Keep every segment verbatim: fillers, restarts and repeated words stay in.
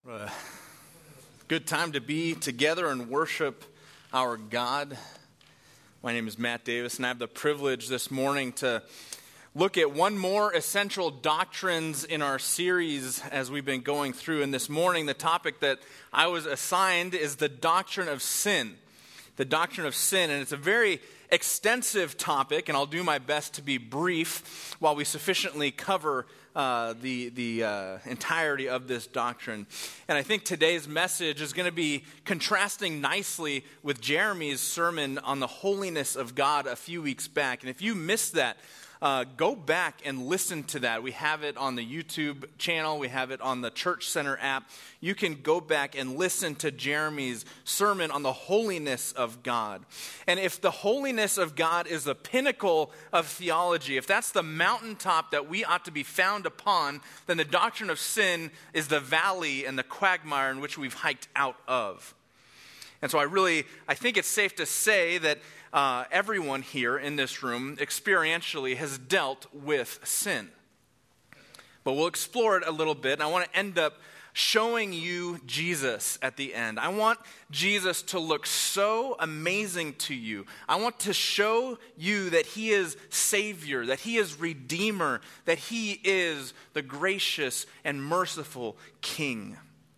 Uh, good time to be together and worship our God. My name is Matt Davis, and I have the privilege this morning to look at one more essential doctrines in our series as we've been going through. And this morning, the topic that I was assigned is the doctrine of sin. The doctrine of sin, and it's a very extensive topic, and I'll do my best to be brief while we sufficiently cover uh, the, the uh, entirety of this doctrine. And I think today's message is going to be contrasting nicely with Jeremy's sermon on the holiness of God a few weeks back. And if you missed that, Uh, go back and listen to that. We have it on the YouTube channel. We have it on the Church Center app. You can go back and listen to Jeremy's sermon on the holiness of God. And if the holiness of God is the pinnacle of theology, if that's the mountaintop that we ought to be found upon, then the doctrine of sin is the valley and the quagmire in which we've hiked out of. And so I really, I think it's safe to say that uh, everyone here in this room experientially has dealt with sin. But we'll explore it a little bit, and I want to end up showing you Jesus at the end. I want Jesus to look so amazing to you. I want to show you that he is Savior, that he is Redeemer, that he is the gracious and merciful King.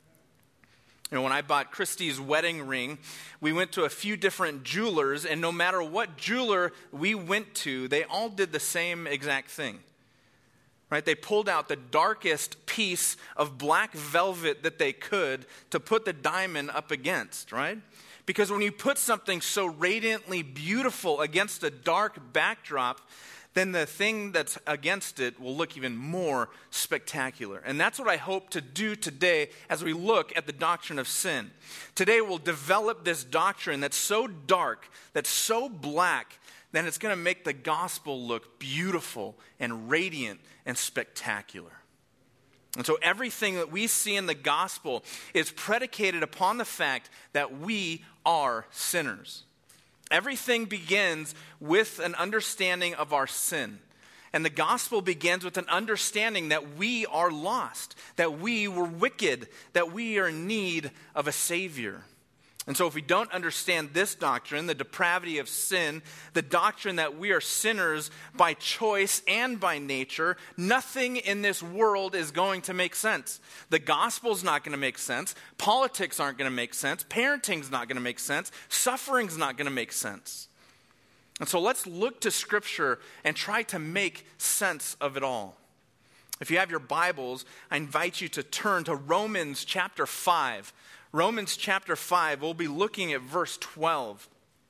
You know, when I bought Christy's wedding ring, we went to a few different jewelers, and no matter what jeweler we went to, they all did the same exact thing. Right? They pulled out the darkest piece of black velvet that they could to put the diamond up against, right? Because when you put something so radiantly beautiful against a dark backdrop, then the thing that's against it will look even more spectacular. And that's what I hope to do today as we look at the doctrine of sin. Today we'll develop this doctrine that's so dark, that's so black, then it's going to make the gospel look beautiful and radiant and spectacular. And so everything that we see in the gospel is predicated upon the fact that we are sinners. Everything begins with an understanding of our sin. And the gospel begins with an understanding that we are lost, that we were wicked, that we are in need of a Savior. And so if we don't understand this doctrine, the depravity of sin, the doctrine that we are sinners by choice and by nature, nothing in this world is going to make sense. The gospel's not going to make sense. Politics aren't going to make sense. Parenting's not going to make sense. Suffering's not going to make sense. And so let's look to Scripture and try to make sense of it all. If you have your Bibles, I invite you to turn to Romans chapter five. Romans chapter five, we'll be looking at verse twelve.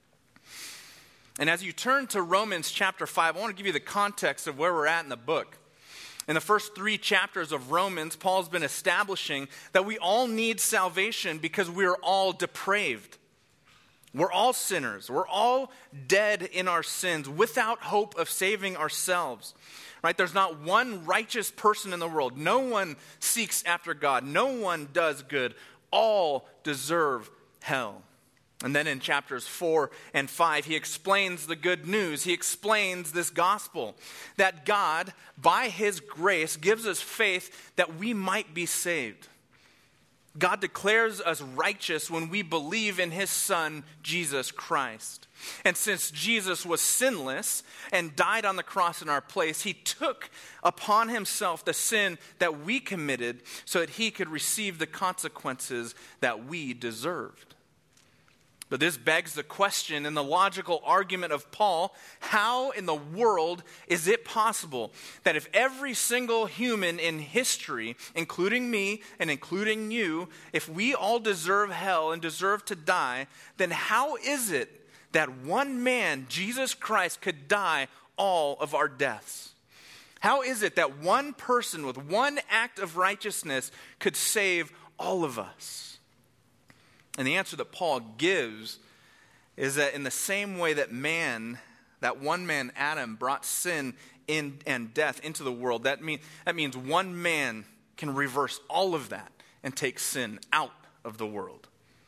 And as you turn to Romans chapter five, I want to give you the context of where we're at in the book. In the first three chapters of Romans, Paul's been establishing that we all need salvation because we're all depraved. We're all sinners. We're all dead in our sins without hope of saving ourselves. Right? There's not one righteous person in the world. No one seeks after God. No one does good. All deserve hell. And then in chapters four and five, he explains the good news. He explains this gospel, that God, by his grace, gives us faith that we might be saved. God declares us righteous when we believe in his Son, Jesus Christ. And since Jesus was sinless and died on the cross in our place, he took upon himself the sin that we committed so that he could receive the consequences that we deserved. But this begs the question and the logical argument of Paul, how in the world is it possible that if every single human in history, including me and including you, if we all deserve hell and deserve to die, then how is it that one man, Jesus Christ, could die all of our deaths? How is it that one person with one act of righteousness could save all of us? And the answer that Paul gives is that in the same way that man, that one man, Adam, brought sin in and death into the world, that, mean, that means one man can reverse all of that and take sin out of the world.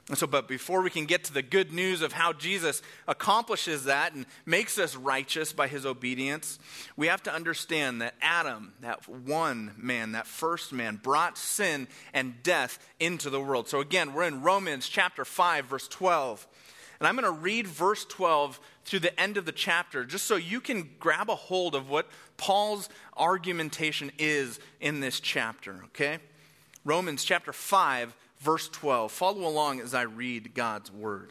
And so, but before we can get to the good news of how Jesus accomplishes that and makes us righteous by his obedience, we have to understand that Adam, that one man, that first man, brought sin and death into the world. So again, we're in Romans chapter five, verse twelve. And I'm going to read verse twelve through the end of the chapter, just so you can grab a hold of what Paul's argumentation is in this chapter, okay? Romans chapter five, verse twelve. Follow along as I read God's word.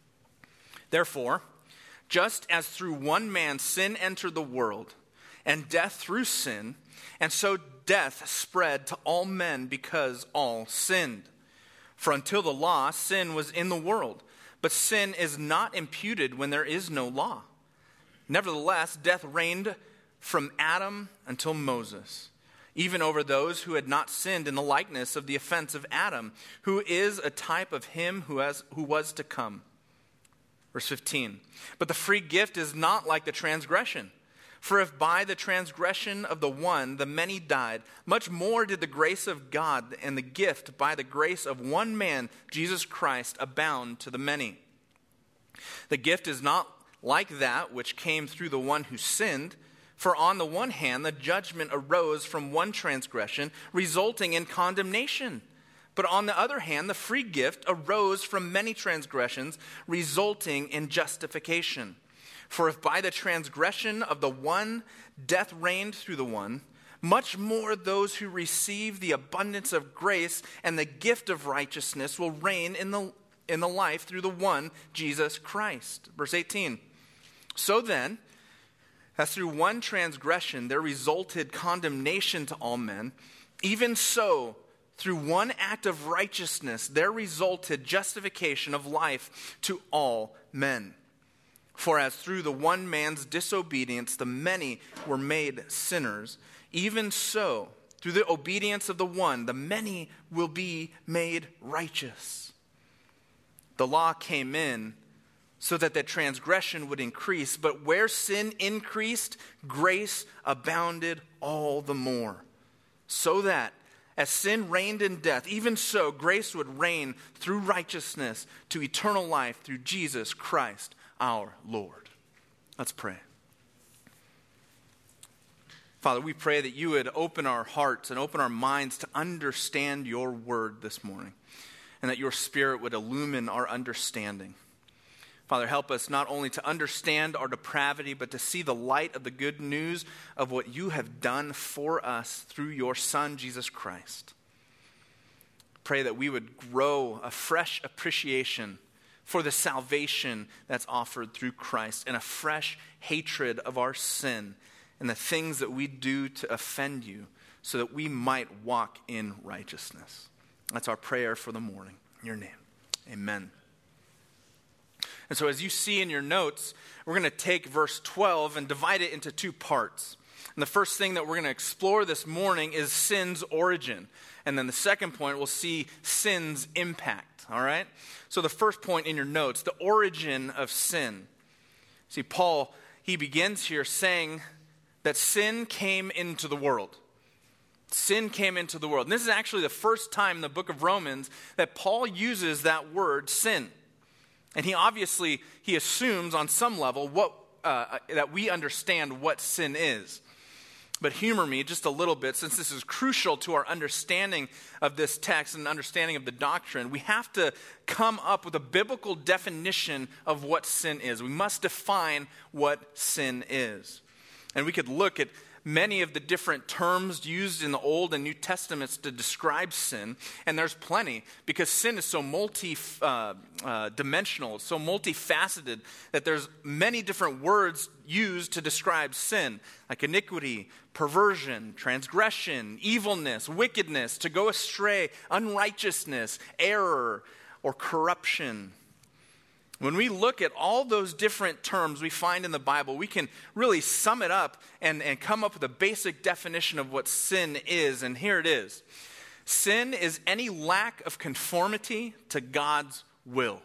Therefore, just as through one man sin entered the world, and death through sin, and so death spread to all men because all sinned. For until the law, sin was in the world, but sin is not imputed when there is no law. Nevertheless, death reigned from Adam until Moses, even over those who had not sinned in the likeness of the offense of Adam, who is a type of him who has who was to come. Verse fifteen, but the free gift is not like the transgression. For if by the transgression of the one the many died, much more did the grace of God and the gift by the grace of one man, Jesus Christ, abound to the many. The gift is not like that which came through the one who sinned. For on the one hand, the judgment arose from one transgression, resulting in condemnation. But on the other hand, the free gift arose from many transgressions, resulting in justification. For if by the transgression of the one death reigned through the one, much more those who receive the abundance of grace and the gift of righteousness will reign in the, in the life through the one, Jesus Christ. Verse eighteen, so then, as through one transgression there resulted condemnation to all men, even so, through one act of righteousness there resulted justification of life to all men. For as through the one man's disobedience the many were made sinners, even so, through the obedience of the one, the many will be made righteous. The law came in so that the transgression would increase, but where sin increased, grace abounded all the more. So that, as sin reigned in death, even so grace would reign through righteousness to eternal life through Jesus Christ our Lord. Let's pray. Father, we pray that you would open our hearts and open our minds to understand your word this morning, and that your Spirit would illumine our understanding. Father, help us not only to understand our depravity, but to see the light of the good news of what you have done for us through your Son, Jesus Christ. Pray that we would grow a fresh appreciation for the salvation that's offered through Christ, and a fresh hatred of our sin and the things that we do to offend you, so that we might walk in righteousness. That's our prayer for the morning. In your name, amen. And so as you see in your notes, we're going to take verse twelve and divide it into two parts. And the first thing that we're going to explore this morning is sin's origin. And then the second point, we'll see sin's impact, all right? So the first point in your notes, the origin of sin. See, Paul, he begins here saying that sin came into the world. Sin came into the world. And this is actually the first time in the book of Romans that Paul uses that word, sin. And he obviously, he assumes on some level what uh, that we understand what sin is. But humor me just a little bit, since this is crucial to our understanding of this text and understanding of the doctrine. We have to come up with a biblical definition of what sin is. We must define what sin is. And we could look at many of the different terms used in the Old and New Testaments to describe sin, and there's plenty, because sin is so multi-dimensional, uh, uh, so multifaceted, that there's many different words used to describe sin, like iniquity, perversion, transgression, evilness, wickedness, to go astray, unrighteousness, error, or corruption. When we look at all those different terms we find in the Bible, we can really sum it up and, and come up with a basic definition of what sin is. And here it is. Sin is any lack of conformity to God's will.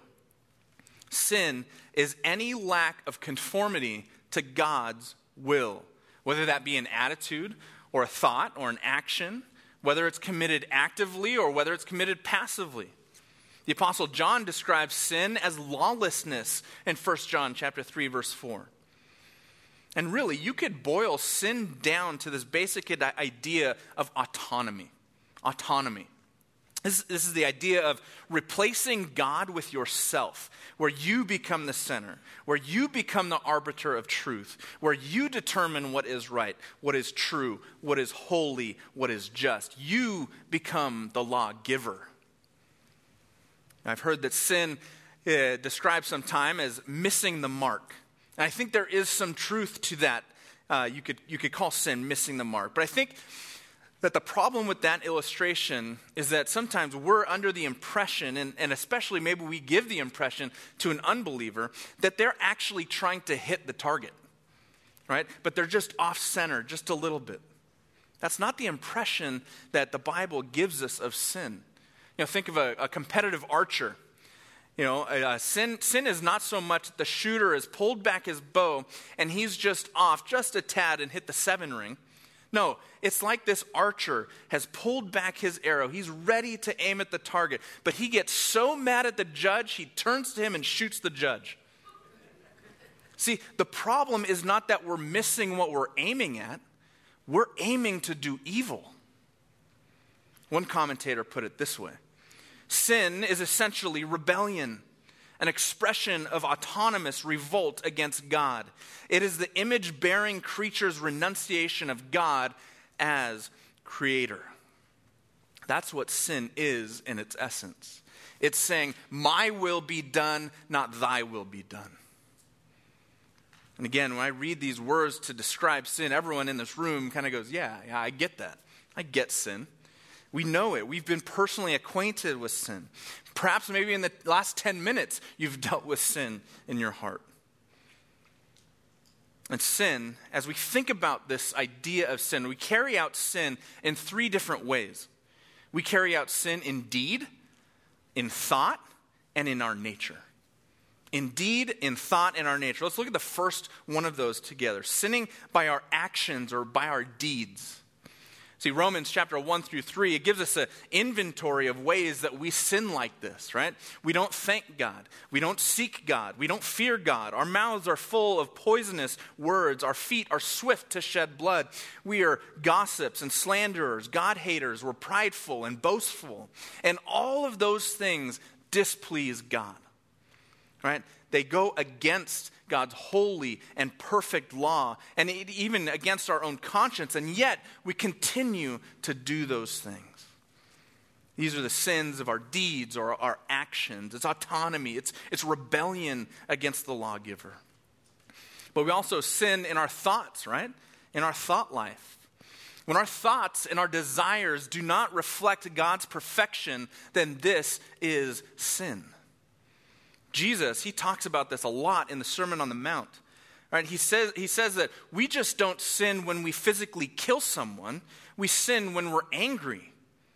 Sin is any lack of conformity to God's will, whether that be an attitude or a thought or an action, whether it's committed actively or whether it's committed passively. The Apostle John describes sin as lawlessness in First John chapter three, verse four. And really, you could boil sin down to this basic idea of autonomy. Autonomy. This, this is the idea of replacing God with yourself, where you become the center, where you become the arbiter of truth, where you determine what is right, what is true, what is holy, what is just. You become the lawgiver. I've heard that sin uh, described sometime as missing the mark. And I think there is some truth to that. Uh, you could you could call sin missing the mark. But I think that the problem with that illustration is that sometimes we're under the impression, and, and especially maybe we give the impression to an unbeliever, that they're actually trying to hit the target, right? But they're just off-center, just a little bit. That's not the impression that the Bible gives us of sin. You know, think of a, a competitive archer. You know, uh, sin, sin is not so much that the shooter has pulled back his bow and he's just off just a tad and hit the seven ring. No, it's like this archer has pulled back his arrow. He's ready to aim at the target, but he gets so mad at the judge, he turns to him and shoots the judge. See, the problem is not that we're missing what we're aiming at. We're aiming to do evil. One commentator put it this way. Sin is essentially rebellion, an expression of autonomous revolt against God. It is the image-bearing creature's renunciation of God as creator. That's what sin is in its essence. It's saying, my will be done, not thy will be done. And again, when I read these words to describe sin, everyone in this room kind of goes, yeah, yeah, I get that. I get sin. We know it. We've been personally acquainted with sin. Perhaps maybe in the last ten minutes, you've dealt with sin in your heart. And sin, as we think about this idea of sin, we carry out sin in three different ways. We carry out sin in deed, in thought, and in our nature. In deed, in thought, and our nature. Let's look at the first one of those together. Sinning by our actions or by our deeds. See, Romans chapter one through three, it gives us an inventory of ways that we sin like this, right? We don't thank God. We don't seek God. We don't fear God. Our mouths are full of poisonous words. Our feet are swift to shed blood. We are gossips and slanderers, God-haters. We're prideful and boastful. And all of those things displease God, right? They go against God's holy and perfect law, and even against our own conscience, and yet we continue to do those things. These are the sins of our deeds or our actions. It's autonomy. It's, it's rebellion against the lawgiver. But we also sin in our thoughts, right? In our thought life. When our thoughts and our desires do not reflect God's perfection, then this is sin. Jesus, he talks about this a lot in the Sermon on the Mount. Right? He says, he says that we just don't sin when we physically kill someone. We sin when we're angry.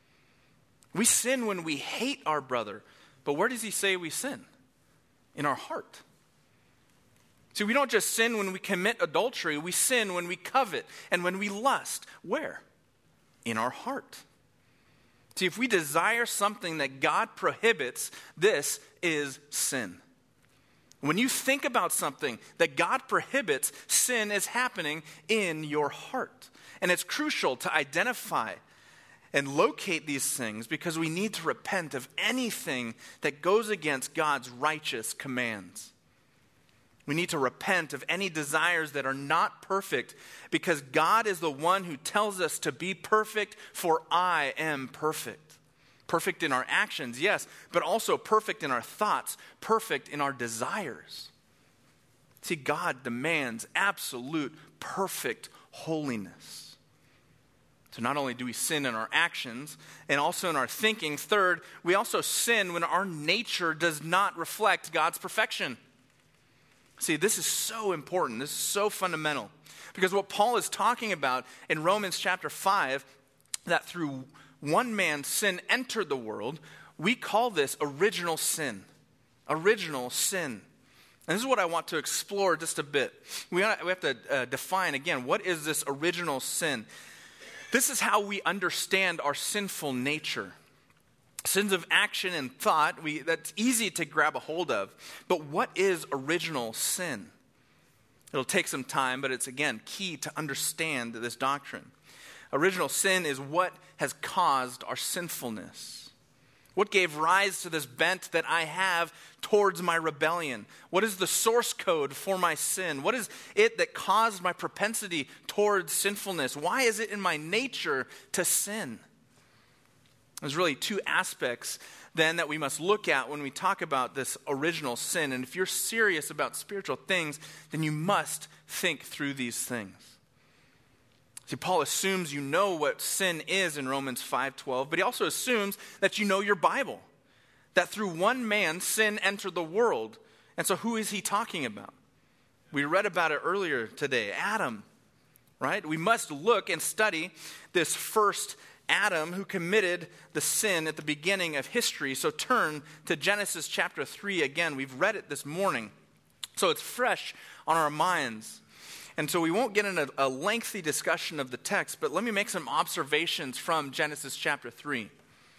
We sin when we hate our brother. But where does he say we sin? In our heart. See, we don't just sin when we commit adultery. We sin when we covet and when we lust. Where? In our heart. See, if we desire something that God prohibits, this is sin. When you think about something that God prohibits, sin is happening in your heart. And it's crucial to identify and locate these things because we need to repent of anything that goes against God's righteous commands. We need to repent of any desires that are not perfect because God is the one who tells us to be perfect, for I am perfect. Perfect in our actions, yes, but also perfect in our thoughts, perfect in our desires. See, God demands absolute, perfect holiness. So not only do we sin in our actions and also in our thinking, third, we also sin when our nature does not reflect God's perfection. See, this is so important. This is so fundamental. Because what Paul is talking about in Romans chapter five, that through one man sin entered the world, we call this original sin. Original sin. And this is what I want to explore just a bit. We have to uh, define, again, what is this original sin? This is how we understand our sinful nature. Sins of action and thought, we, that's easy to grab a hold of. But what is original sin? It'll take some time, but it's, again, key to understand this doctrine. Original sin is what has caused our sinfulness. What gave rise to this bent that I have towards my rebellion? What is the source code for my sin? What is it that caused my propensity towards sinfulness? Why is it in my nature to sin? There's really two aspects then that we must look at when we talk about this original sin. And if you're serious about spiritual things, then you must think through these things. See, Paul assumes you know what sin is in Romans five twelve, but he also assumes that you know your Bible. That through one man, sin entered the world. And so who is he talking about? We read about it earlier today, Adam, right? We must look and study this first Adam who committed the sin at the beginning of history. So turn to Genesis chapter three again. We've read it this morning, so it's fresh on our minds. And so we won't get into a lengthy discussion of the text, but let me make some observations from Genesis chapter three.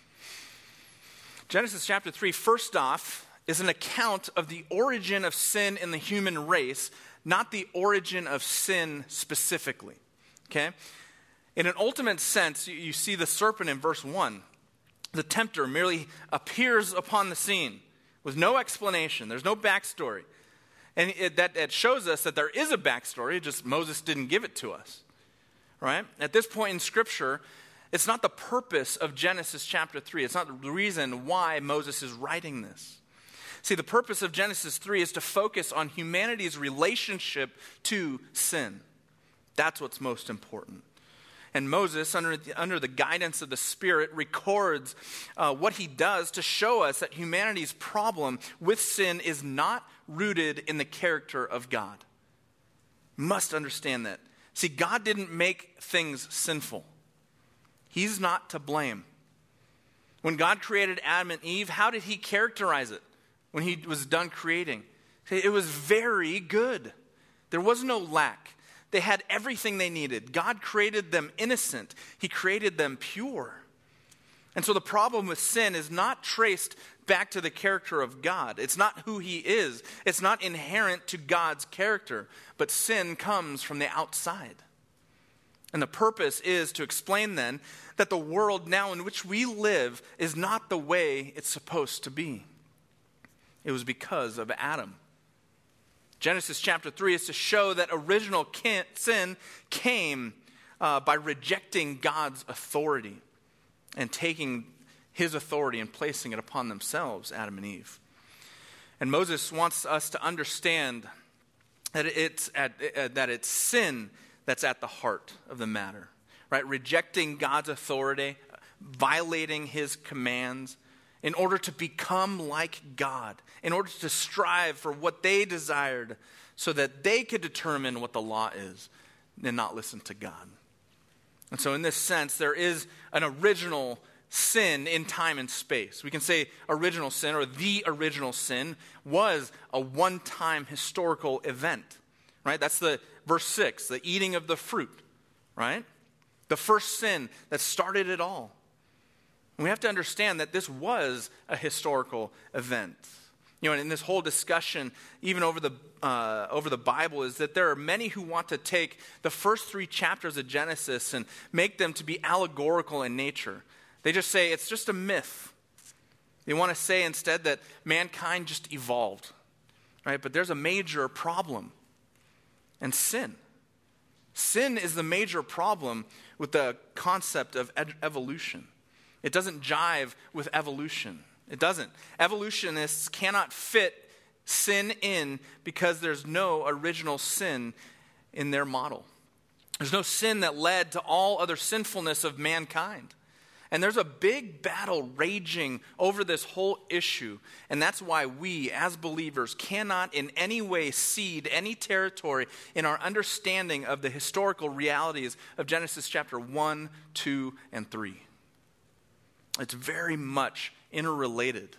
Genesis chapter three, first off, is an account of the origin of sin in the human race, not the origin of sin specifically. Okay? In an ultimate sense, you, you see the serpent in verse one. The tempter merely appears upon the scene with no explanation. There's no backstory. And it, that, that shows us that there is a backstory, just Moses didn't give it to us. Right? At this point in Scripture, it's not the purpose of Genesis chapter three. It's not the reason why Moses is writing this. See, the purpose of Genesis three is to focus on humanity's relationship to sin. That's what's most important. And Moses, under the, under the guidance of the Spirit, records uh, what he does to show us that humanity's problem with sin is not rooted in the character of God. You must understand that. See, God didn't make things sinful. He's not to blame. When God created Adam and Eve, how did he characterize it when he was done creating? It was very good. There was no lack. They had everything they needed. God created them innocent. He created them pure. And so the problem with sin is not traced back to the character of God. It's not who he is. It's not inherent to God's character. But sin comes from the outside. And the purpose is to explain then that the world now in which we live is not the way it's supposed to be. It was because of Adam. Genesis chapter three is to show that original sin came uh, by rejecting God's authority and taking his authority and placing it upon themselves, Adam and Eve. And Moses wants us to understand that it's, at, uh, that it's sin that's at the heart of the matter, right? Rejecting God's authority, violating his commands, in order to become like God, in order to strive for what they desired so that they could determine what the law is and not listen to God. And so in this sense, there is an original sin in time and space. We can say original sin or the original sin was a one-time historical event, right? That's the verse six, the eating of the fruit, right? The first sin that started it all. We have to understand that this was a historical event. You know, and in this whole discussion, even over the uh, over the Bible, is that there are many who want to take the first three chapters of Genesis and make them to be allegorical in nature. They just say it's just a myth. They want to say instead that mankind just evolved, right? But there's a major problem, and sin. Sin is the major problem with the concept of ed- evolution. It doesn't jive with evolution. It doesn't. Evolutionists cannot fit sin in because there's no original sin in their model. There's no sin that led to all other sinfulness of mankind. And there's a big battle raging over this whole issue. And that's why we, as believers, cannot in any way cede any territory in our understanding of the historical realities of Genesis chapter one, two, and three. It's very much interrelated.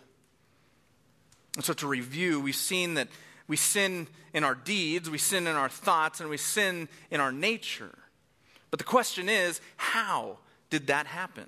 And so to review, we've seen that we sin in our deeds, we sin in our thoughts, and we sin in our nature. But the question is, how did that happen?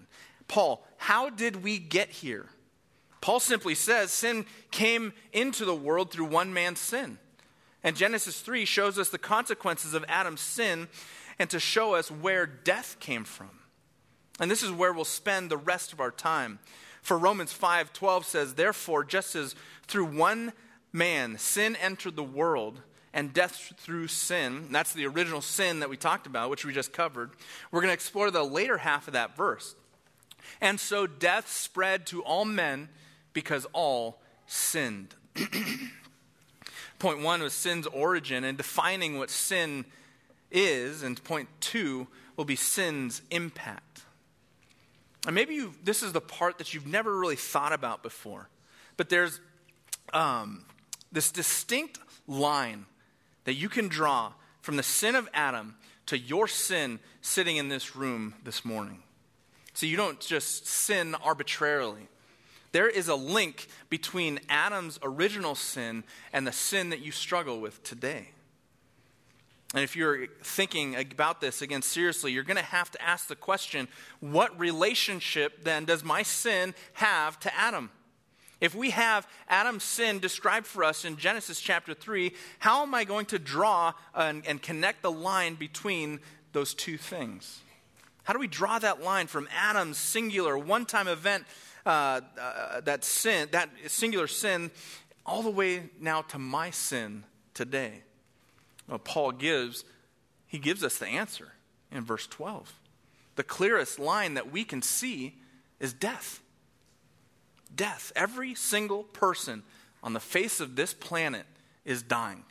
Paul, how did we get here? Paul simply says sin came into the world through one man's sin. And Genesis three shows us the consequences of Adam's sin and to show us where death came from. And this is where we'll spend the rest of our time. For Romans five twelve says, therefore, just as through one man sin entered the world, and death through sin, that's the original sin that we talked about, which we just covered, we're going to explore the later half of that verse. And so death spread to all men because all sinned. Point one was sin's origin and defining what sin is, and point two will be sin's impact. And maybe you, this is the part that you've never really thought about before, but there's um, this distinct line that you can draw from the sin of Adam to your sin sitting in this room this morning. So you don't just sin arbitrarily. There is a link between Adam's original sin and the sin that you struggle with today. And if you're thinking about this again seriously, you're going to have to ask the question, what relationship then does my sin have to Adam? If we have Adam's sin described for us in Genesis chapter three, how am I going to draw and, and connect the line between those two things? How do we draw that line from Adam's singular one-time event, uh, uh, that sin, that singular sin, all the way now to my sin today? Well, Paul gives, he gives us the answer in verse twelve. The clearest line that we can see is death. Death. Every single person on the face of this planet is dying.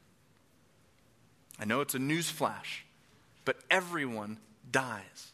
I know it's a news flash, but everyone dies.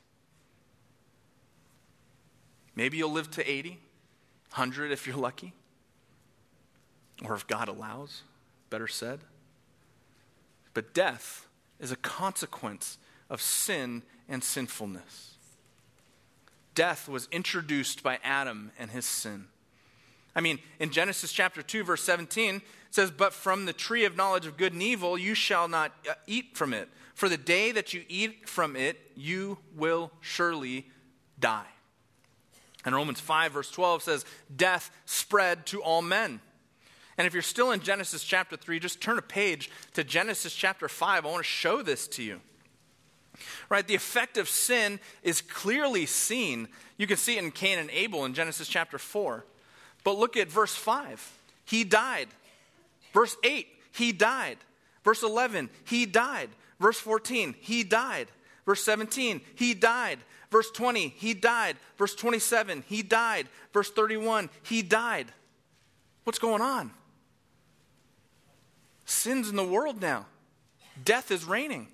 Maybe you'll live to eighty, one hundred if you're lucky, or if God allows, better said. But death is a consequence of sin and sinfulness. Death was introduced by Adam and his sin. I mean, in Genesis chapter two, verse seventeen, it says, but from the tree of knowledge of good and evil, you shall not eat from it. For the day that you eat from it, you will surely die. And Romans five, verse twelve says, death spread to all men. And if you're still in Genesis chapter three, just turn a page to Genesis chapter five. I want to show this to you. Right, the effect of sin is clearly seen. You can see it in Cain and Abel in Genesis chapter four. But look at verse five. He died. Verse eight, he died. Verse eleven, he died. Verse fourteen, he died. Verse seventeen, he died. Verse twenty, he died. Verse twenty-seven, he died. Verse thirty-one, he died. What's going on? Sin's in the world now. Death is reigning.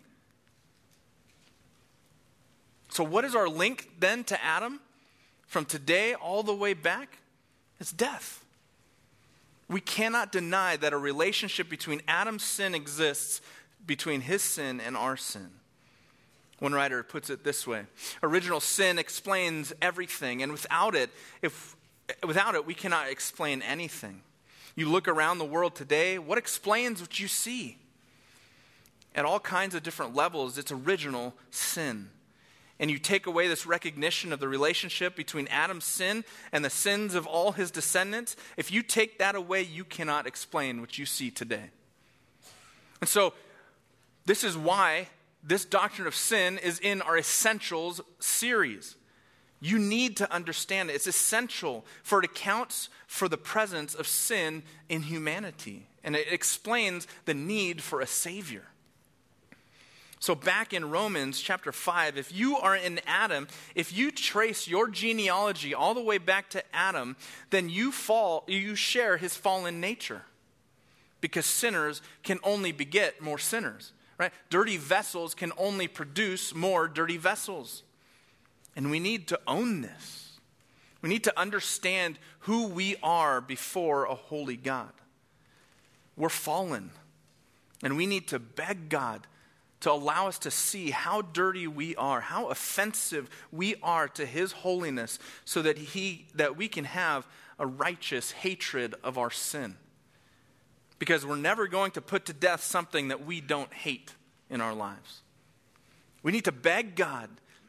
So what is our link then to Adam? From today all the way back? It's death. We cannot deny that a relationship between Adam's sin exists between his sin and our sin. One writer puts it this way. Original sin explains everything, and without it, if without it, we cannot explain anything. You look around the world today, what explains what you see? At all kinds of different levels, it's original sin. And you take away this recognition of the relationship between Adam's sin and the sins of all his descendants, if you take that away, you cannot explain what you see today. And so, this is why this doctrine of sin is in our Essentials series. You need to understand it. It's essential, for it accounts for the presence of sin in humanity. And it explains the need for a Savior. So back in Romans chapter five, if you are in Adam, if you trace your genealogy all the way back to Adam, then you fall, you share his fallen nature. Because sinners can only beget more sinners, right? Dirty vessels can only produce more dirty vessels. And we need to own this. We need to understand who we are before a holy God. We're fallen. And we need to beg God to allow us to see how dirty we are, how offensive we are to his holiness, so that he that we can have a righteous hatred of our sin. Because we're never going to put to death something that we don't hate in our lives. We need to beg God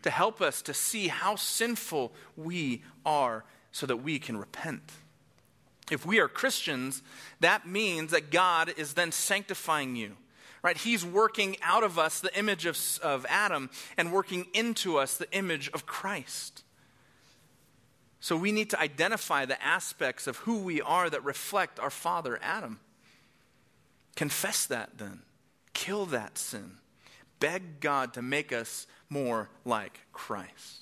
to help us to see how sinful we are so that we can repent. If we are Christians, that means that God is then sanctifying you, right? He's working out of us the image of, of Adam and working into us the image of Christ. So we need to identify the aspects of who we are that reflect our father Adam. Confess that then. Kill that sin. Beg God to make us more like Christ.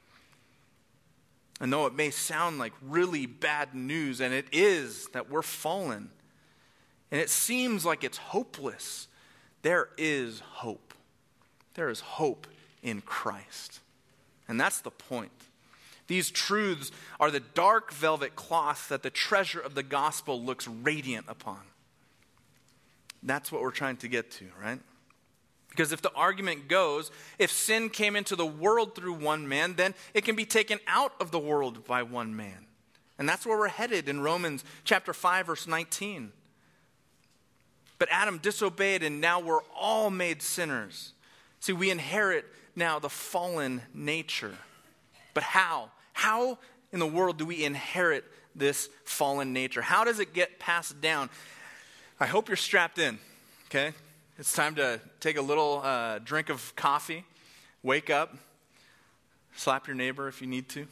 And though it may sound like really bad news, and it is that we're fallen, and it seems like it's hopeless, there is hope. There is hope in Christ. And that's the point. These truths are the dark velvet cloth that the treasure of the gospel looks radiant upon. That's what we're trying to get to, right? Because if the argument goes, if sin came into the world through one man, then it can be taken out of the world by one man. And that's where we're headed in Romans chapter five, verse nineteen. But Adam disobeyed, and now we're all made sinners. See, we inherit now the fallen nature. But how? How in the world do we inherit this fallen nature? How does it get passed down? I hope you're strapped in, okay? It's time to take a little uh, drink of coffee, wake up, slap your neighbor if you need to.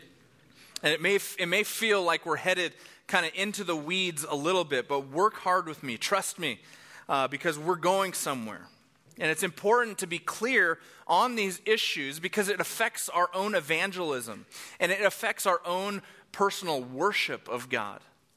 And it may it may feel like we're headed kind of into the weeds a little bit, but work hard with me, trust me, uh, because we're going somewhere. And it's important to be clear on these issues because it affects our own evangelism and it affects our own personal worship of God.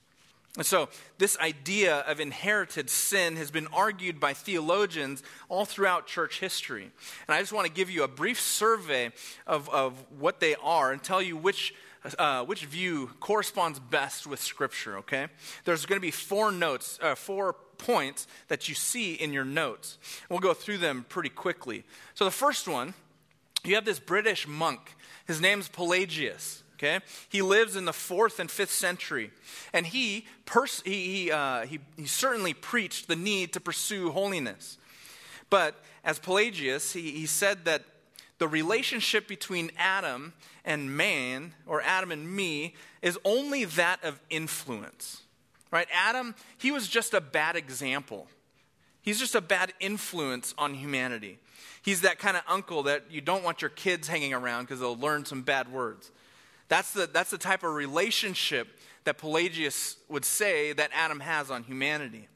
And so this idea of inherited sin has been argued by theologians all throughout church history. And I just want to give you a brief survey of, of what they are and tell you which uh, which view corresponds best with Scripture, okay? There's going to be four notes, uh, four points that you see in your notes. We'll go through them pretty quickly. So the first one, you have this British monk. His name's Pelagius. Okay, he lives in the fourth and fifth century, and he pers- he he, uh, he he certainly preached the need to pursue holiness. But as Pelagius, he, he said that the relationship between Adam and man, or Adam and me, is only that of influence. Right? Adam, he was just a bad example. He's just a bad influence on humanity. He's that kind of uncle that you don't want your kids hanging around because they'll learn some bad words. That's the, that's the type of relationship that Pelagius would say that Adam has on humanity.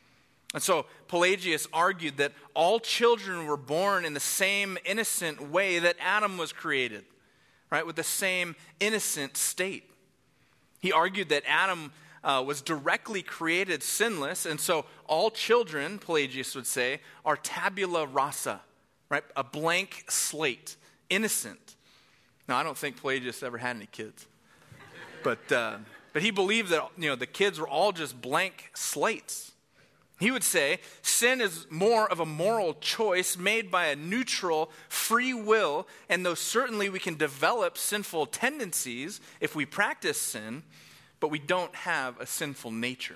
And so Pelagius argued that all children were born in the same innocent way that Adam was created, right, with the same innocent state. He argued that Adam uh, was directly created sinless, and so all children, Pelagius would say, are tabula rasa, right, a blank slate, innocent. Now, I don't think Pelagius ever had any kids, but uh, but he believed that, you know, the kids were all just blank slates. He would say sin is more of a moral choice made by a neutral free will, and though certainly we can develop sinful tendencies if we practice sin, but we don't have a sinful nature.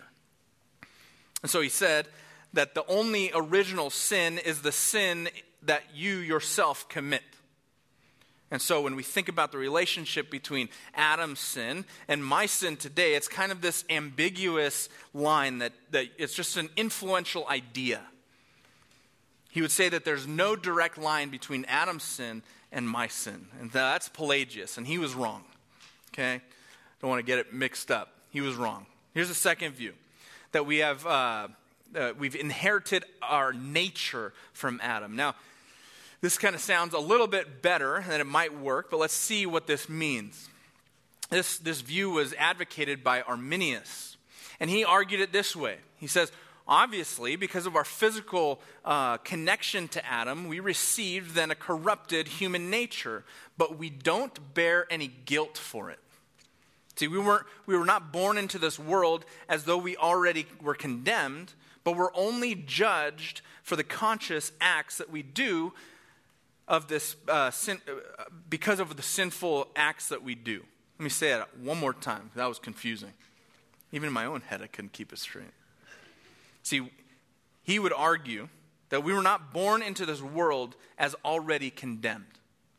And so he said that the only original sin is the sin that you yourself commit. And so when we think about the relationship between Adam's sin and my sin today, it's kind of this ambiguous line that, that it's just an influential idea. He would say that there's no direct line between Adam's sin and my sin. And that's Pelagius, and he was wrong. Okay? Don't want to get it mixed up. He was wrong. Here's the second view, that we have uh, uh, we've inherited our nature from Adam. Now, this kind of sounds a little bit better than it might work, but let's see what this means. This, this view was advocated by Arminius, and he argued it this way. He says, obviously, because of our physical uh, connection to Adam, we received then a corrupted human nature, but we don't bear any guilt for it. See, we weren't we were not born into this world as though we already were condemned, but we're only judged for the conscious acts that we do of this uh, sin, uh, because of the sinful acts that we do. Let me say it one more time. That was confusing. Even in my own head, I couldn't keep it straight. See, he would argue that we were not born into this world as already condemned.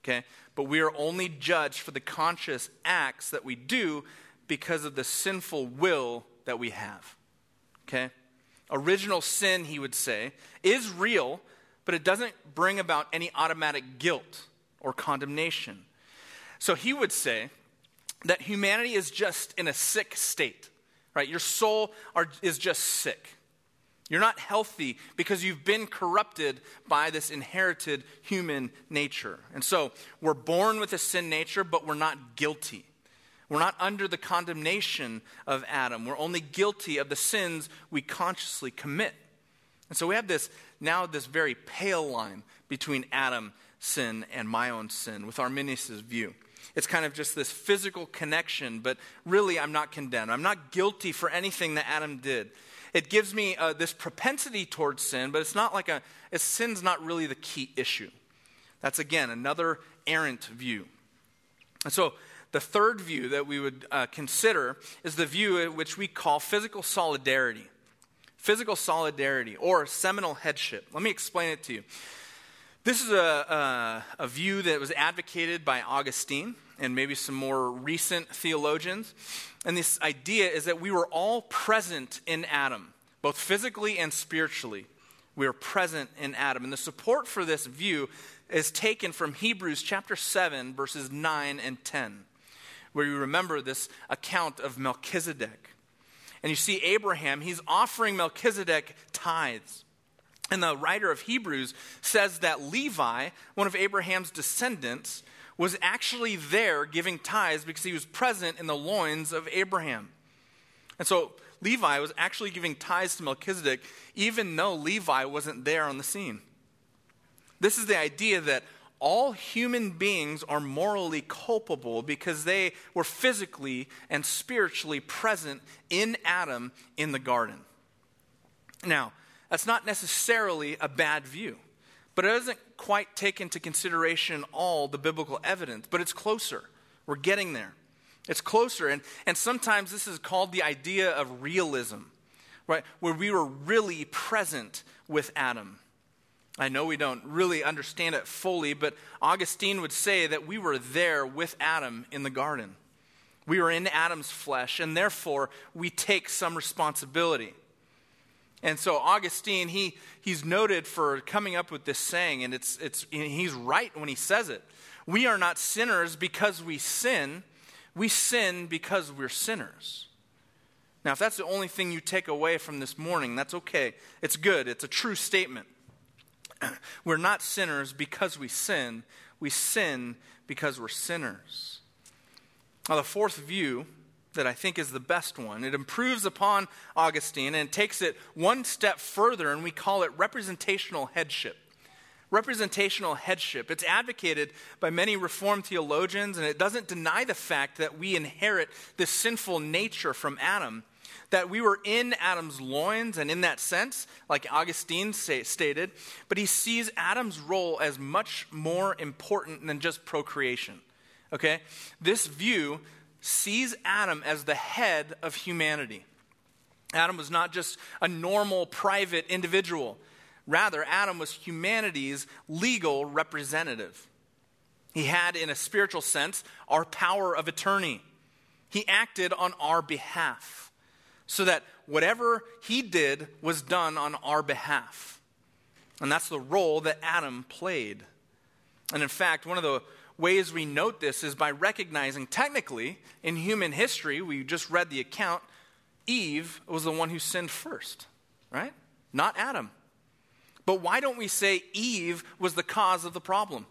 okay? But we are only judged for the conscious acts that we do because of the sinful will that we have, okay? Original sin, he would say, is real, but it doesn't bring about any automatic guilt or condemnation. So he would say that humanity is just in a sick state, right? Your soul are, is just sick. You're not healthy because you've been corrupted by this inherited human nature. And so we're born with a sin nature, but we're not guilty. We're not under the condemnation of Adam. We're only guilty of the sins we consciously commit. And so we have this now this very pale line between Adam's sin and my own sin with Arminius' view. It's kind of just this physical connection, but really I'm not condemned. I'm not guilty for anything that Adam did. It gives me uh, this propensity towards sin, but it's not like a, it's, sin's not really the key issue. That's, again, another errant view. And so the third view that we would uh, consider is the view which we call physical solidarity. Physical solidarity or seminal headship. Let me explain it to you. This is a, a, a view that was advocated by Augustine and maybe some more recent theologians. And this idea is that we were all present in Adam, both physically and spiritually. We are present in Adam. And the support for this view is taken from Hebrews chapter seven, verses nine and ten, where you remember this account of Melchizedek. And you see Abraham, he's offering Melchizedek tithes. And the writer of Hebrews says that Levi, one of Abraham's descendants, was actually there giving tithes because he was present in the loins of Abraham. And so Levi was actually giving tithes to Melchizedek even though Levi wasn't there on the scene. This is the idea that all human beings are morally culpable because they were physically and spiritually present in Adam in the garden. Now, that's not necessarily a bad view, but it doesn't quite take into consideration all the biblical evidence, but it's closer. We're getting there. It's closer, and, and sometimes this is called the idea of realism, right? Where we were really present with Adam. I know we don't really understand it fully, but Augustine would say that we were there with Adam in the garden. We were in Adam's flesh, and therefore we take some responsibility. And so Augustine, he he's noted for coming up with this saying, and it's it's he's right when he says it. We are not sinners because we sin. We sin because we're sinners. Now, if that's the only thing you take away from this morning, that's okay. It's good. It's a true statement. We're not sinners because we sin. We sin because we're sinners. Now, the fourth view that I think is the best one, it improves upon Augustine and takes it one step further, and we call it representational headship. Representational headship. It's advocated by many Reformed theologians, and it doesn't deny the fact that we inherit this sinful nature from Adam, that we were in Adam's loins, and in that sense, like Augustine say, stated, but he sees Adam's role as much more important than just procreation. Okay? This view sees Adam as the head of humanity. Adam was not just a normal, private individual. Rather, Adam was humanity's legal representative. He had, in a spiritual sense, our power of attorney. He acted on our behalf, so that whatever he did was done on our behalf. And that's the role that Adam played. And in fact, one of the ways we note this is by recognizing, technically, in human history, we just read the account, Eve was the one who sinned first, right? Not Adam. But why don't we say Eve was the cause of the problem?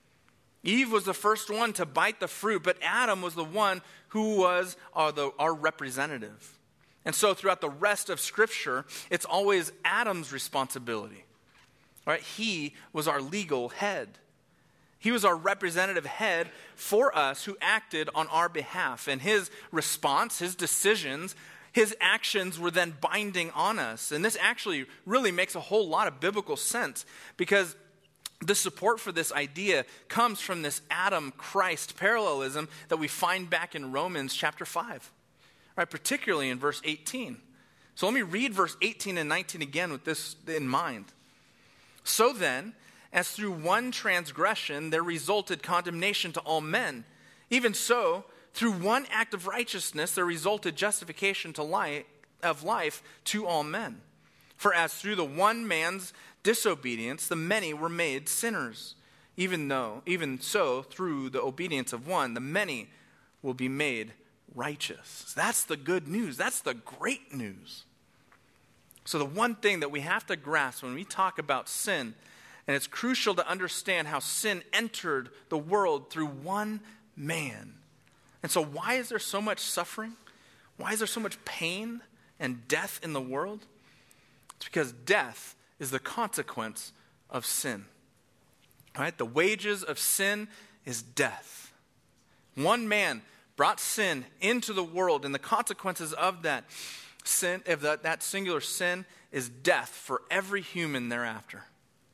Eve was the first one to bite the fruit, but Adam was the one who was our, the, our representative. And so throughout the rest of Scripture, it's always Adam's responsibility. Right? He was our legal head. He was our representative head for us who acted on our behalf. And his response, his decisions, his actions were then binding on us. And this actually really makes a whole lot of biblical sense, because the support for this idea comes from this Adam-Christ parallelism that we find back in Romans chapter five, right? Particularly in verse eighteen. So let me read verse eighteen and nineteen again with this in mind. So then, as through one transgression there resulted condemnation to all men, even so, through one act of righteousness there resulted justification to life, of life to all men. For as through the one man's disobedience the many were made sinners, even though, even so, through the obedience of one, the many will be made righteous. That's the good news. That's the great news. So the one thing that we have to grasp when we talk about sin, and it's crucial to understand how sin entered the world through one man. And so why is there so much suffering? Why is there so much pain and death in the world? It's because death is the consequence of sin. All right? The wages of sin is death. One man brought sin into the world, and the consequences of that sin, of that, that singular sin, is death for every human thereafter.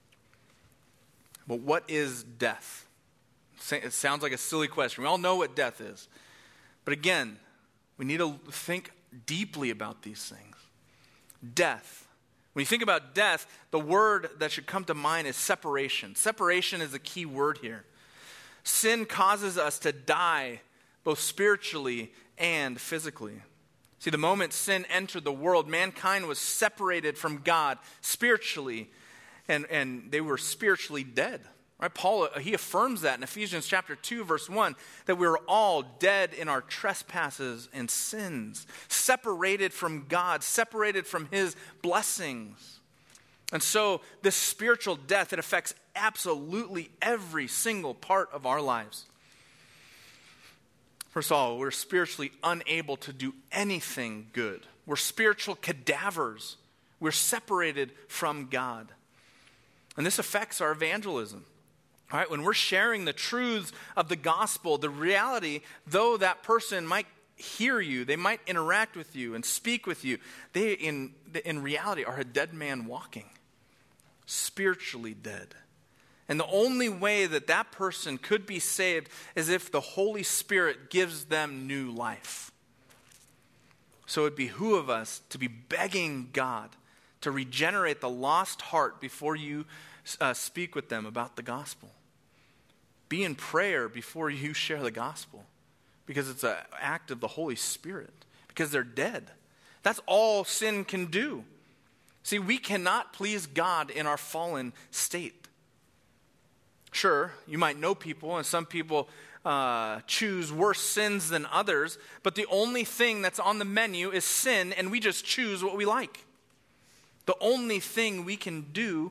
But what is death? It sounds like a silly question. We all know what death is. But again, we need to think deeply about these things. Death. When you think about death, the word that should come to mind is separation. Separation is the key word here. Sin causes us to die both spiritually and physically. See, the moment sin entered the world, mankind was separated from God spiritually, and, and they were spiritually dead. Right? Paul, he affirms that in Ephesians chapter two, verse one, that we were all dead in our trespasses and sins, separated from God, separated from his blessings. And so this spiritual death, it affects absolutely every single part of our lives. First of all, we're spiritually unable to do anything good. We're spiritual cadavers. We're separated from God. And this affects our evangelism. All right, when we're sharing the truths of the gospel, the reality, though that person might hear you, they might interact with you and speak with you, they in, in reality are a dead man walking, spiritually dead. And the only way that that person could be saved is if the Holy Spirit gives them new life. So it behoove us to be begging God to regenerate the lost heart before you uh, speak with them about the gospel. Be in prayer before you share the gospel, because it's an act of the Holy Spirit, because they're dead. That's all sin can do. See, we cannot please God in our fallen state. Sure, you might know people, and some people uh, choose worse sins than others, but the only thing that's on the menu is sin, and we just choose what we like. The only thing we can do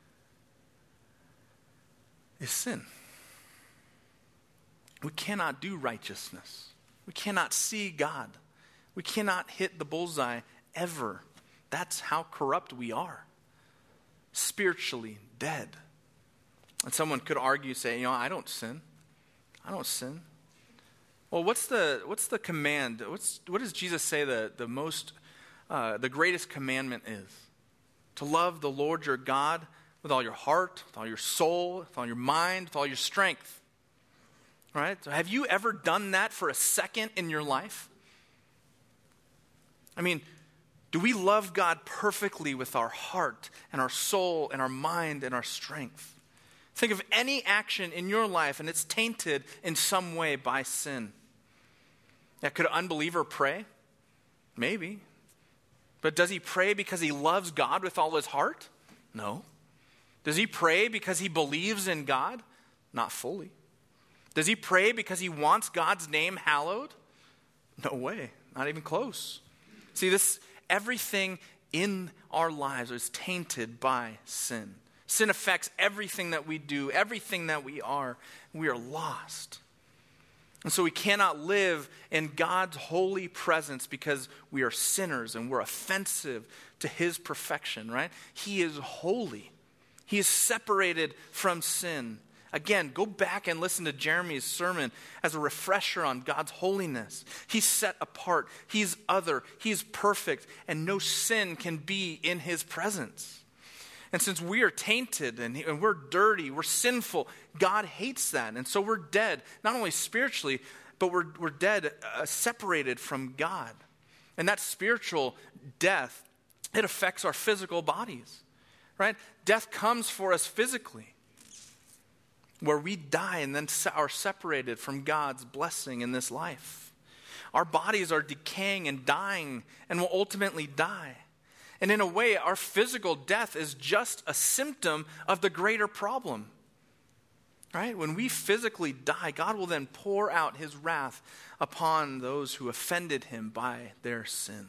is sin. We cannot do righteousness. We cannot see God. We cannot hit the bullseye ever. That's how corrupt we are. Spiritually dead. And someone could argue, say, you know, I don't sin. I don't sin. Well, what's the what's the command? What's what does Jesus say the, the most uh, the greatest commandment is? To love the Lord your God with all your heart, with all your soul, with all your mind, with all your strength. Right? So have you ever done that for a second in your life? I mean, do we love God perfectly with our heart and our soul and our mind and our strength? Think of any action in your life and it's tainted in some way by sin. Yeah, could an unbeliever pray? Maybe. But does he pray because he loves God with all his heart? No. Does he pray because he believes in God? Not fully. Does he pray because he wants God's name hallowed? No way. Not even close. See, this everything in our lives is tainted by sin. Sin affects everything that we do, everything that we are. We are lost. And so we cannot live in God's holy presence because we are sinners and we're offensive to his perfection, right? He is holy. He is separated from sin. Again, go back and listen to Jeremy's sermon as a refresher on God's holiness. He's set apart. He's other. He's perfect. And no sin can be in his presence. And since we are tainted and, and we're dirty, we're sinful, God hates that. And so we're dead, not only spiritually, but we're, we're dead, uh, separated from God. And that spiritual death, it affects our physical bodies, right? Death comes for us physically. where we die and then are separated from God's blessing in this life. Our bodies are decaying and dying and will ultimately die. And in a way, our physical death is just a symptom of the greater problem. Right? When we physically die, God will then pour out his wrath upon those who offended him by their sin.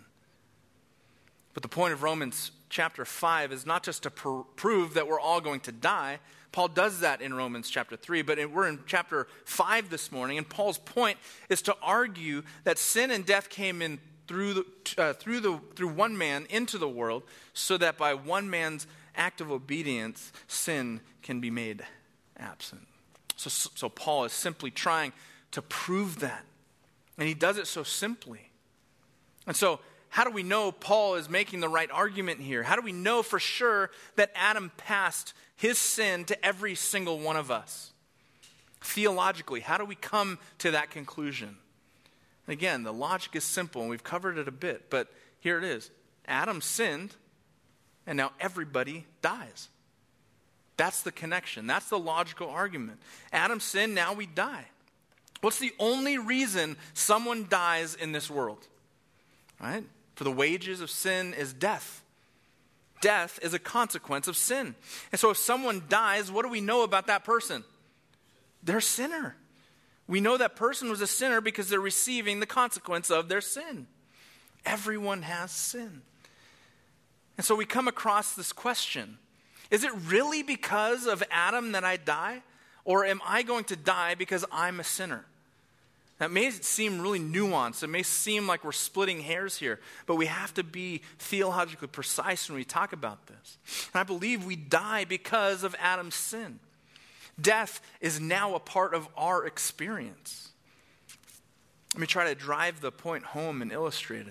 But the point of Romans chapter five is not just to pr- prove that we're all going to die. Paul does that in Romans chapter three, but we're in chapter five this morning, and Paul's point is to argue that sin and death came in through the, uh, through the through one man into the world, so that by one man's act of obedience, sin can be made absent. So, so Paul is simply trying to prove that, and he does it so simply. And so, how do we know Paul is making the right argument here? How do we know for sure that Adam passed his sin to every single one of us? Theologically, how do we come to that conclusion? Again, the logic is simple, and we've covered it a bit, but here it is. Adam sinned, and now everybody dies. That's the connection. That's the logical argument. Adam sinned, now we die. What's the only reason someone dies in this world? Right? For the wages of sin is death. Death is a consequence of sin. And so if someone dies, what do we know about that person? They're a sinner. We know that person was a sinner because they're receiving the consequence of their sin. Everyone has sin. And so we come across this question. Is it really because of Adam that I die? Or am I going to die because I'm a sinner? That may seem really nuanced. It may seem like we're splitting hairs here. But we have to be theologically precise when we talk about this. And I believe we die because of Adam's sin. Death is now a part of our experience. Let me try to drive the point home and illustrate it.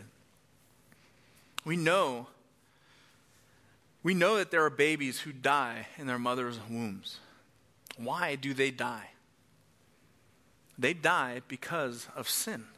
We know We know that there are babies who die in their mother's wombs. Why do they die? They die because of sin.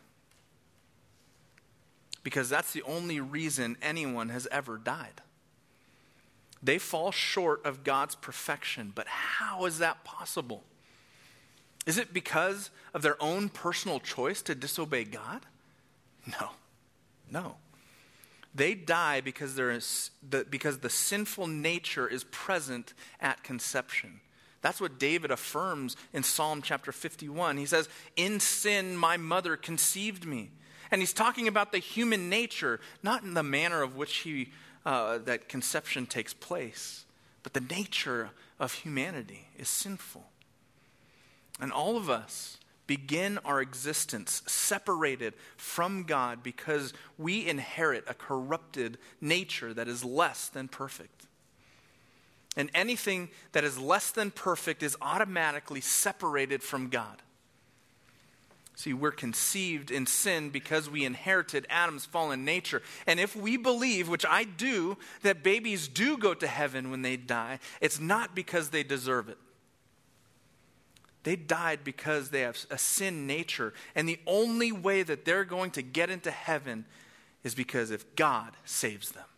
Because that's the only reason anyone has ever died. They fall short of God's perfection, but how is that possible? Is it because of their own personal choice to disobey God? No, no. They die because there is the, because the sinful nature is present at conception. That's what David affirms in Psalm chapter fifty-one. He says, "In sin my mother conceived me." And he's talking about the human nature, not in the manner of which he uh, that conception takes place, but the nature of humanity is sinful. And all of us begin our existence separated from God because we inherit a corrupted nature that is less than perfect. And anything that is less than perfect is automatically separated from God. See, we're conceived in sin because we inherited Adam's fallen nature. And if we believe, which I do, that babies do go to heaven when they die, it's not because they deserve it. They died because they have a sin nature. And the only way that they're going to get into heaven is because if God saves them.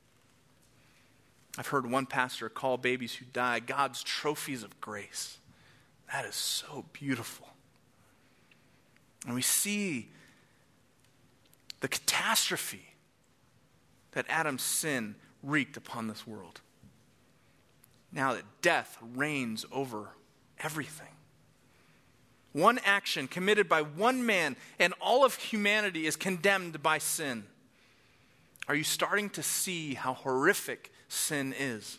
I've heard one pastor call babies who die God's trophies of grace. That is so beautiful. And we see the catastrophe that Adam's sin wreaked upon this world. Now that death reigns over everything. One action committed by one man and all of humanity is condemned by sin. Are you starting to see how horrific sin is?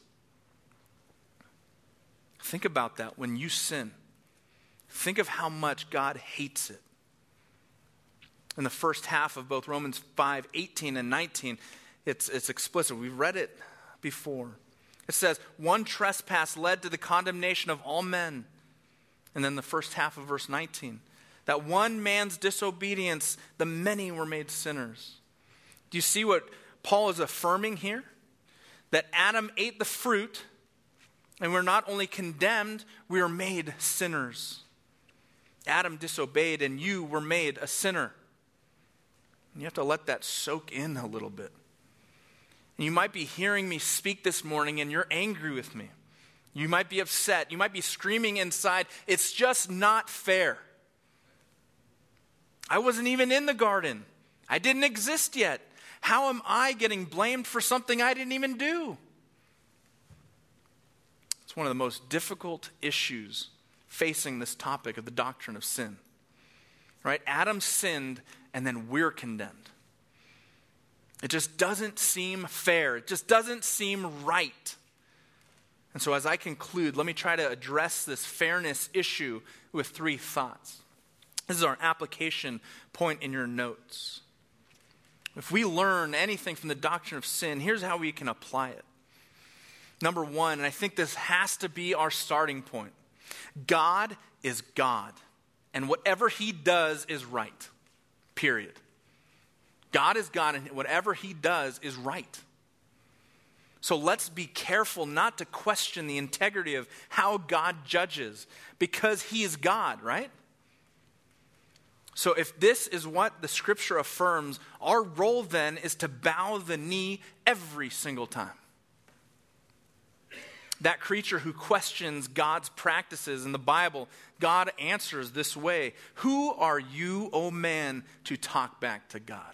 Think about that when you sin. Think of how much God hates it. In the first half of both Romans five, eighteen and nineteen, it's, it's explicit. We've read it before. It says, one trespass led to the condemnation of all men. And then the first half of verse nineteen, that one man's disobedience, the many were made sinners. Do you see what Paul is affirming here? That Adam ate the fruit, and we're not only condemned, we are made sinners. Adam disobeyed, and you were made a sinner. And you have to let that soak in a little bit. And you might be hearing me speak this morning, and you're angry with me. You might be upset. You might be screaming inside. It's just not fair. I wasn't even in the garden. I didn't exist yet. How am I getting blamed for something I didn't even do? It's one of the most difficult issues facing this topic of the doctrine of sin. Right? Adam sinned, and then we're condemned. It just doesn't seem fair. It just doesn't seem right. And so as I conclude, let me try to address this fairness issue with three thoughts. This is our application point in your notes. If we learn anything from the doctrine of sin, here's how we can apply it. Number one, and I think this has to be our starting point. God is God, and whatever he does is right, period. God is God, and whatever he does is right. So let's be careful not to question the integrity of how God judges, because he is God, right? So if this is what the scripture affirms, our role then is to bow the knee every single time. That creature who questions God's practices in the Bible, God answers this way: "Who are you, O man, to talk back to God?"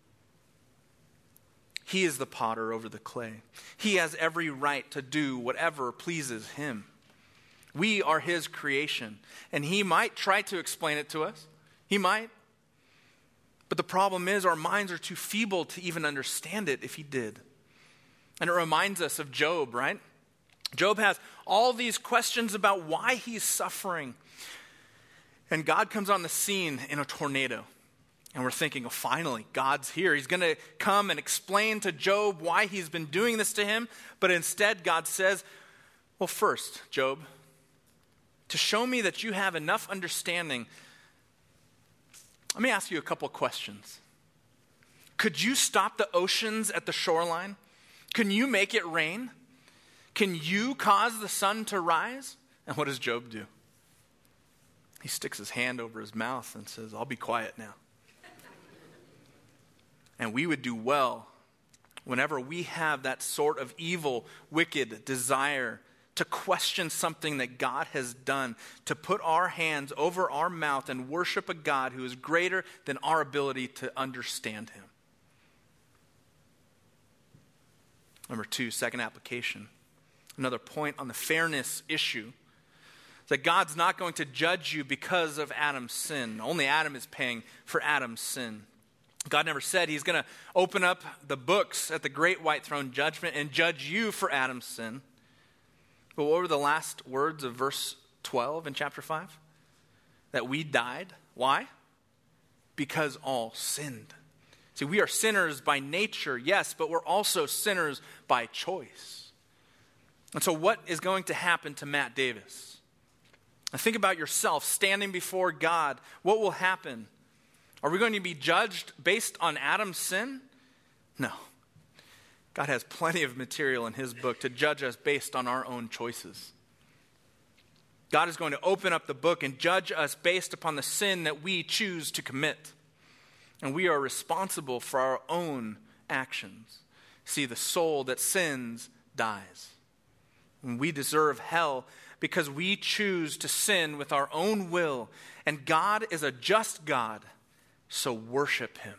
He is the potter over the clay. He has every right to do whatever pleases him. We are his creation, and he might try to explain it to us. He might. But the problem is our minds are too feeble to even understand it if he did. And it reminds us of Job, right? Job has all these questions about why he's suffering. And God comes on the scene in a tornado. And we're thinking, oh, finally, God's here. He's going to come and explain to Job why he's been doing this to him. But instead, God says, well, first, Job, to show me that you have enough understanding, let me ask you a couple questions. Could you stop the oceans at the shoreline? Can you make it rain? Can you cause the sun to rise? And what does Job do? He sticks his hand over his mouth and says, I'll be quiet now. And we would do well whenever we have that sort of evil, wicked desire to question something that God has done, to put our hands over our mouth and worship a God who is greater than our ability to understand him. Number two, second application. Another point on the fairness issue is that God's not going to judge you because of Adam's sin. Only Adam is paying for Adam's sin. God never said he's going to open up the books at the great white throne judgment and judge you for Adam's sin. But what were the last words of verse twelve in chapter five? That we died. Why? Because all sinned. See, we are sinners by nature, yes, but we're also sinners by choice. And so what is going to happen to Matt Davis? Now think about yourself standing before God. What will happen? Are we going to be judged based on Adam's sin? No. God has plenty of material in his book to judge us based on our own choices. God is going to open up the book and judge us based upon the sin that we choose to commit. And we are responsible for our own actions. See, the soul that sins dies. And we deserve hell because we choose to sin with our own will. And God is a just God. So worship him.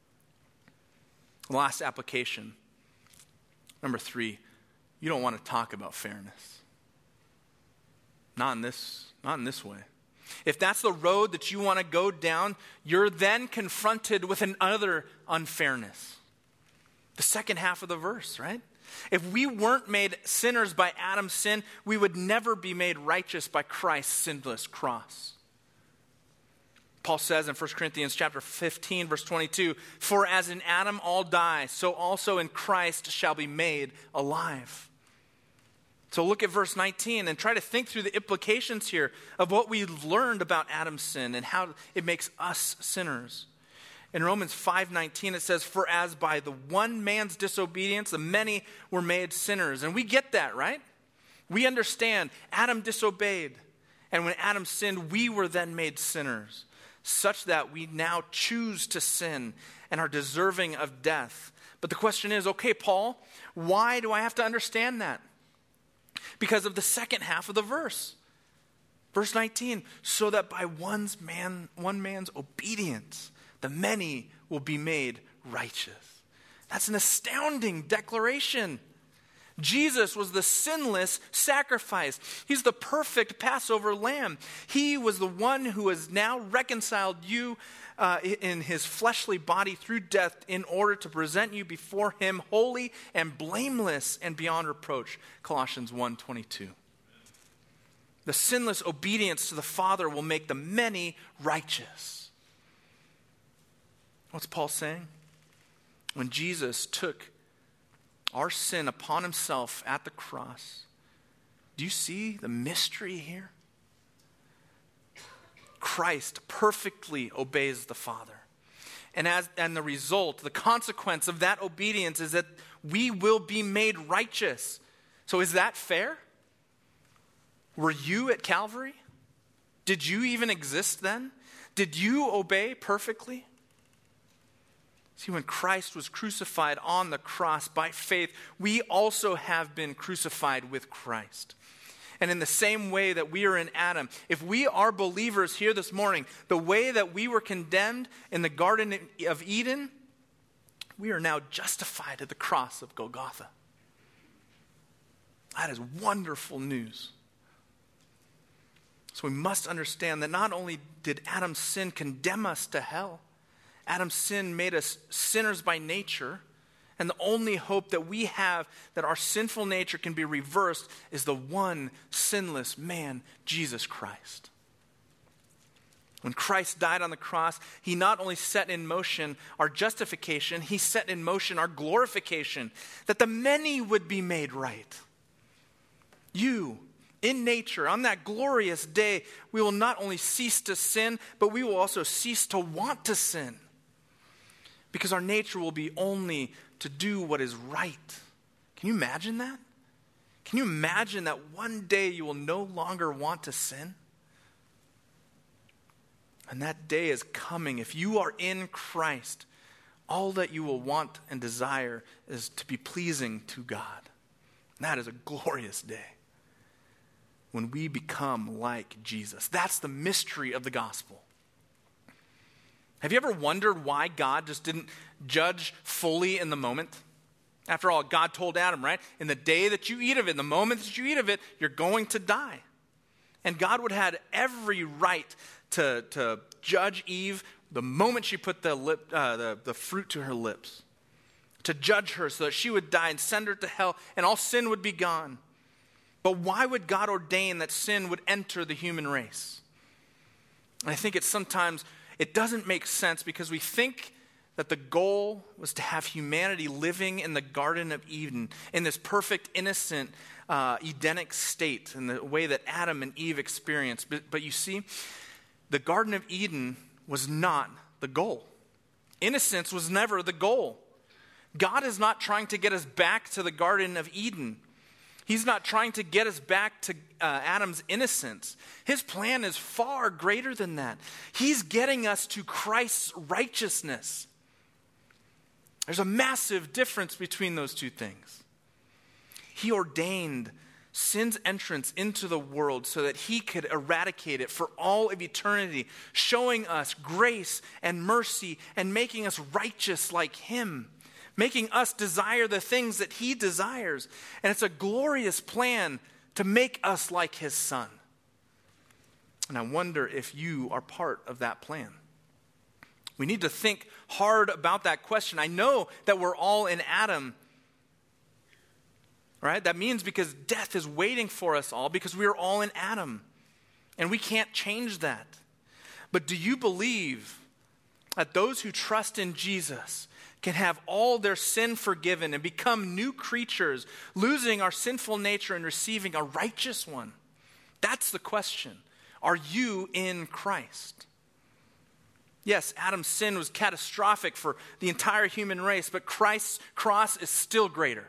Last application. Number three, you don't want to talk about fairness. Not in this, not in this way. If that's the road that you want to go down, you're then confronted with another unfairness. The second half of the verse, right? If we weren't made sinners by Adam's sin, we would never be made righteous by Christ's sinless cross. Paul says in First Corinthians chapter fifteen, verse twenty-two, for as in Adam all die, so also in Christ shall be made alive. So look at verse nineteen and try to think through the implications here of what we learned about Adam's sin and how it makes us sinners. In Romans five nineteen it says, for as by the one man's disobedience the many were made sinners. And we get that, right? We understand Adam disobeyed. And when Adam sinned, we were then made sinners, such that we now choose to sin and are deserving of death. But the question is, okay, Paul, why do I have to understand that? because of the second half of the verse. Verse nineteen, so that by one's man, one man's obedience, the many will be made righteous. That's an astounding declaration. Jesus was the sinless sacrifice. He's the perfect Passover lamb. He was the one who has now reconciled you uh, in his fleshly body through death in order to present you before him holy and blameless and beyond reproach. Colossians one twenty-two. The sinless obedience to the Father will make the many righteous. What's Paul saying? When Jesus took our sin upon himself at the cross, do you see the mystery here? Christ perfectly obeys the Father. And as and the result, the consequence of that obedience is that we will be made righteous. So is that fair? Were you at Calvary? Did you even exist then? Did you obey perfectly? See, when Christ was crucified on the cross by faith, we also have been crucified with Christ. And in the same way that we are in Adam, if we are believers here this morning, the way that we were condemned in the Garden of Eden, we are now justified at the cross of Golgotha. That is wonderful news. So we must understand that not only did Adam's sin condemn us to hell, Adam's sin made us sinners by nature, and the only hope that we have that our sinful nature can be reversed is the one sinless man, Jesus Christ. When Christ died on the cross, he not only set in motion our justification, he set in motion our glorification, that the many would be made right. You, in nature, on that glorious day, we will not only cease to sin, but we will also cease to want to sin. Because our nature will be only to do what is right. Can you imagine that? Can you imagine that one day you will no longer want to sin? And that day is coming. If you are in Christ, all that you will want and desire is to be pleasing to God. And that is a glorious day when we become like Jesus. That's the mystery of the gospel. Have you ever wondered why God just didn't judge fully in the moment? After all, God told Adam, right? In the day that you eat of it, in the moment that you eat of it, you're going to die. And God would have had every right to, to judge Eve the moment she put the, lip, uh, the, the fruit to her lips. To judge her so that she would die and send her to hell and all sin would be gone. But why would God ordain that sin would enter the human race? And I think it's sometimes, it doesn't make sense because we think that the goal was to have humanity living in the Garden of Eden, in this perfect, innocent, uh, Edenic state, in the way that Adam and Eve experienced. But, but you see, the Garden of Eden was not the goal. Innocence was never the goal. God is not trying to get us back to the Garden of Eden. He's not trying to get us back to uh, Adam's innocence. His plan is far greater than that. He's getting us to Christ's righteousness. There's a massive difference between those two things. He ordained sin's entrance into the world so that he could eradicate it for all of eternity, showing us grace and mercy and making us righteous like him. Making us desire the things that he desires. And it's a glorious plan to make us like his son. And I wonder if you are part of that plan. We need to think hard about that question. I know that we're all in Adam. Right? That means because death is waiting for us all because we are all in Adam. And we can't change that. But do you believe that those who trust in Jesus can have all their sin forgiven and become new creatures, losing our sinful nature and receiving a righteous one? That's the question. Are you in Christ? Yes, Adam's sin was catastrophic for the entire human race, but Christ's cross is still greater.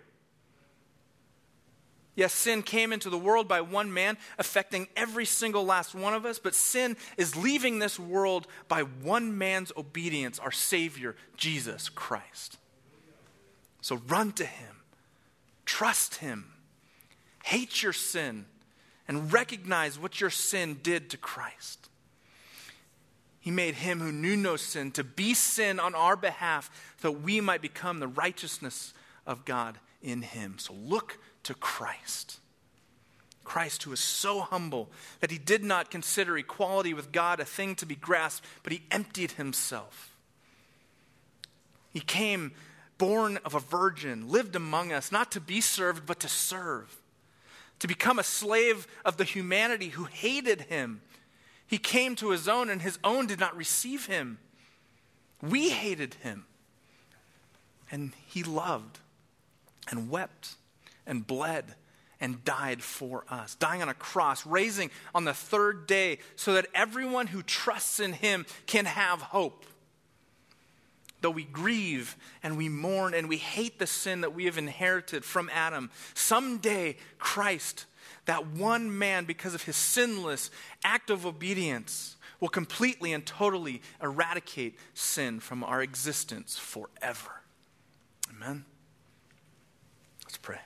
Yes, sin came into the world by one man, affecting every single last one of us, but sin is leaving this world by one man's obedience, our Savior, Jesus Christ. So run to him, trust him, hate your sin, and recognize what your sin did to Christ. He made him who knew no sin to be sin on our behalf so that we might become the righteousness of God in him. So look to Christ. Christ, who was so humble that he did not consider equality with God a thing to be grasped, but he emptied himself. He came born of a virgin, lived among us, not to be served, but to serve. To become a slave of the humanity who hated him. He came to his own, and his own did not receive him. We hated him. And he loved and wept and bled and died for us, dying on a cross, raising on the third day so that everyone who trusts in him can have hope. Though we grieve and we mourn and we hate the sin that we have inherited from Adam, someday Christ, that one man, because of his sinless act of obedience, will completely and totally eradicate sin from our existence forever. Amen? Let's pray.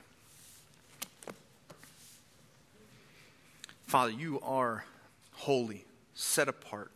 Father, you are holy, set apart,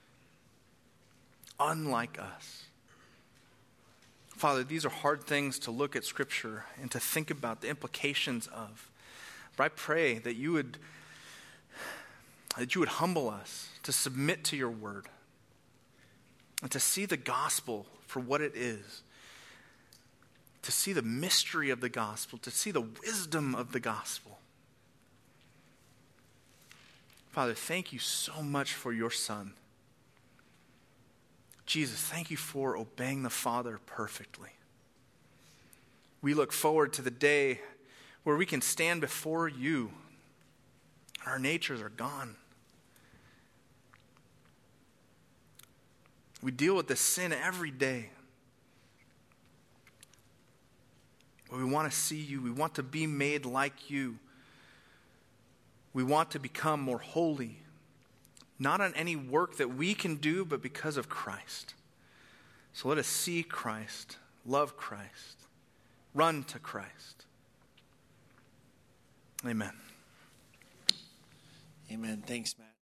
unlike us. Father, these are hard things to look at Scripture and to think about the implications of. But I pray that you would, that you would humble us to submit to your word and to see the gospel for what it is, to see the mystery of the gospel, to see the wisdom of the gospel. Father, thank you so much for your Son. Jesus, thank you for obeying the Father perfectly. We look forward to the day where we can stand before you. Our natures are gone. We deal with this sin every day. But we want to see you. We want to be made like you. We want to become more holy. Not on any work that we can do, but because of Christ. So let us see Christ, love Christ, run to Christ. Amen. Amen. Thanks, Matt.